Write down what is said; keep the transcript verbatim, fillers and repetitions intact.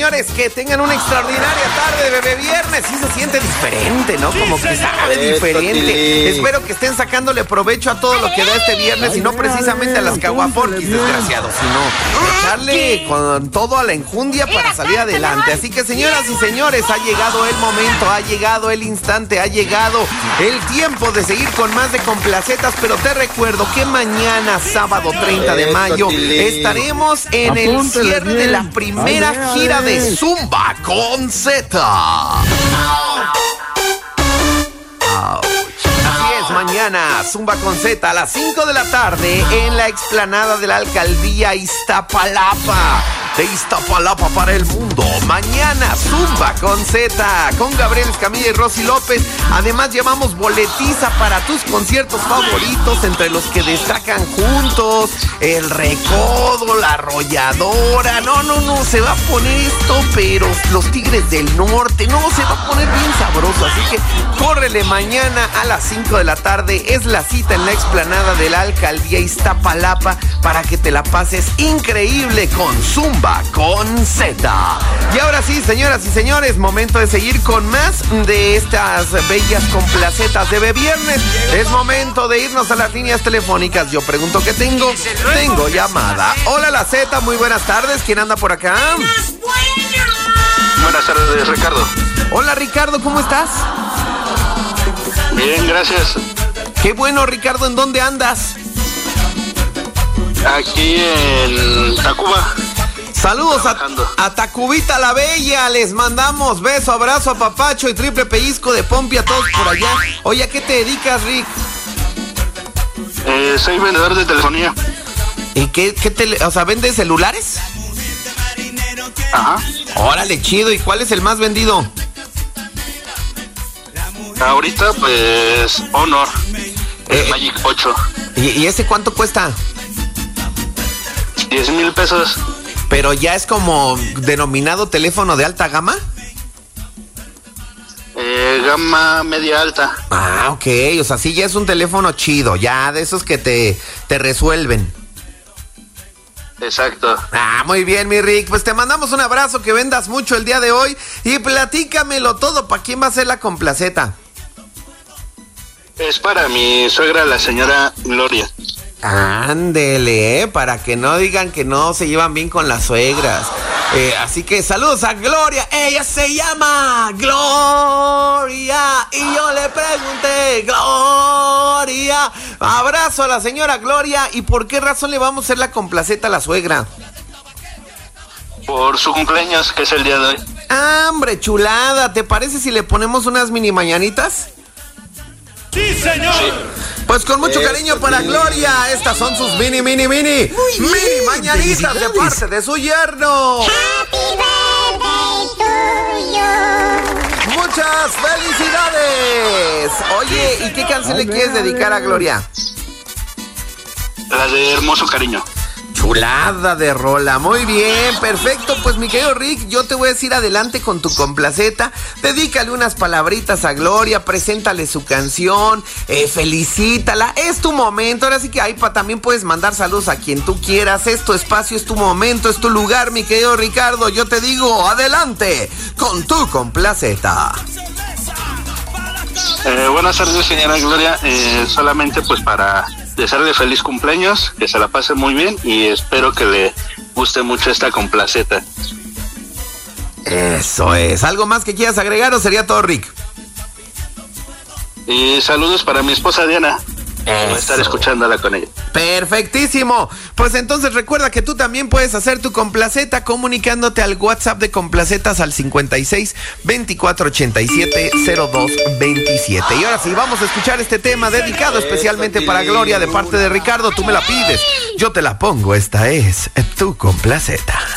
señores, que tengan una extraordinaria tarde de Bebé Viernes. Sí se siente diferente, ¿no? Como que sabe diferente. Espero que estén sacándole provecho a todo lo que da este viernes y no precisamente a las caguaforquis, desgraciados, sino echarle con todo a la enjundia para salir adelante. Así que, señoras y señores, ha llegado el momento, ha llegado el instante, ha llegado el tiempo de seguir con más de Complacetas, pero te recuerdo que mañana, sábado treinta de mayo, estaremos en el cierre de la primera gira de Zumba con Z. Así es, mañana Zumba con Z a las cinco de la tarde en la explanada de la alcaldía Iztapalapa. De Iztapalapa para el mundo. Mañana Zumba con Z, con Gabriel Escamilla y Rosy López. Además llevamos boletiza para tus conciertos favoritos, entre los que destacan Juntos, El Recodo, La Arrolladora. No, no, no, se va a poner esto, pero Los Tigres del Norte. No, se va a poner bien sabroso. Así que córrele mañana a las cinco de la tarde. Es la cita en la explanada de la alcaldía Iztapalapa para que te la pases increíble con Zumba con Z. Y ahora sí, señoras y señores, momento de seguir con más de estas bellas complacetas de Bebé Viernes. Es momento de irnos a las líneas telefónicas. Yo pregunto qué tengo. Tengo llamada. Hola, la Z, muy buenas tardes. ¿Quién anda por acá? Buenas tardes, Ricardo. Hola, Ricardo, ¿cómo estás? Bien, gracias. Qué bueno, Ricardo, ¿en dónde andas? Aquí en Tacuba. Saludos a, a Tacubita la Bella, les mandamos beso, abrazo, apapacho y triple pellizco de pompi a todos por allá. Oye, ¿a qué te dedicas, Rick? Eh, soy vendedor de telefonía. ¿Y qué, qué tele, o sea, vendes celulares? Ajá. Órale, chido, ¿y cuál es el más vendido? Ahorita, pues, Honor, el eh, Magic ocho. ¿Y, ¿Y ese cuánto cuesta? diez mil pesos. ¿Pero ya es como denominado teléfono de alta gama? Eh, gama media alta. Ah, ok, o sea, sí ya es un teléfono chido, ya de esos que te, te resuelven. Exacto. Ah, muy bien, mi Rick, pues te mandamos un abrazo, que vendas mucho el día de hoy y platícamelo todo, ¿para quién va a ser la complaceta? Es para mi suegra, la señora Gloria. Ándele, ¿eh? Para que no digan que no se llevan bien con las suegras. Eh, así que saludos a Gloria. Ella se llama Gloria y yo le pregunté, Gloria. Abrazo a la señora Gloria. ¿Y por qué razón le vamos a hacer la complaceta a la suegra? Por su cumpleaños, que es el día de hoy. Ah, hombre, chulada. ¿Te parece si le ponemos unas mini mañanitas? ¡Sí, señor! Sí. Pues con mucho cariño para Gloria, estas son sus mini, mini, mini, mini mañanitas de parte de su yerno. Happy birthday to you. Muchas felicidades. Oye, ¿y qué canción le quieres dedicar a Gloria? La de Hermoso Cariño. Chulada de rola, muy bien, perfecto. Pues mi querido Rick, yo te voy a decir adelante con tu complaceta. Dedícale unas palabritas a Gloria, preséntale su canción, eh, felicítala. Es tu momento, ahora sí que ahí pa, también puedes mandar saludos a quien tú quieras. Es tu espacio, es tu momento, es tu lugar, mi querido Ricardo. Yo te digo, adelante con tu complaceta. Eh, buenas tardes, señora Gloria. Eh, solamente pues para desearle feliz cumpleaños, que se la pase muy bien y espero que le guste mucho esta complaceta. Eso es. ¿Algo más que quieras agregar o sería todo, Rick? Y saludos para mi esposa Diana. Voy a estar escuchándola con ella. Perfectísimo. Pues entonces recuerda que tú también puedes hacer tu complaceta comunicándote al WhatsApp de complacetas al cincuenta y seis, veinticuatro ochenta y siete, cero dos veintisiete. Y ahora sí, vamos a escuchar este tema dedicado especialmente para Gloria de parte de Ricardo. Tú me la pides, yo te la pongo. Esta es tu complaceta.